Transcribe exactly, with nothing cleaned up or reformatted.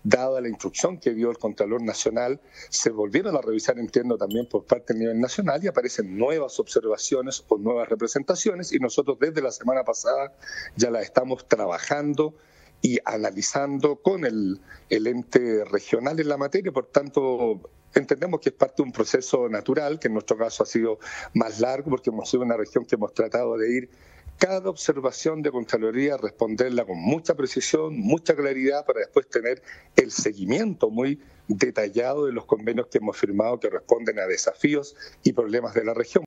dada la instrucción que dio el Contralor Nacional, se volvieron a revisar, entiendo, también por parte del nivel nacional y aparecen nuevas observaciones o nuevas representaciones y nosotros desde la semana pasada ya las estamos trabajando y analizando con el, el ente regional en la materia. Por tanto, entendemos que es parte de un proceso natural, que en nuestro caso ha sido más largo porque hemos sido una región que hemos tratado de ir cada observación de Contraloría, responderla con mucha precisión, mucha claridad, para después tener el seguimiento muy detallado de los convenios que hemos firmado que responden a desafíos y problemas de la región.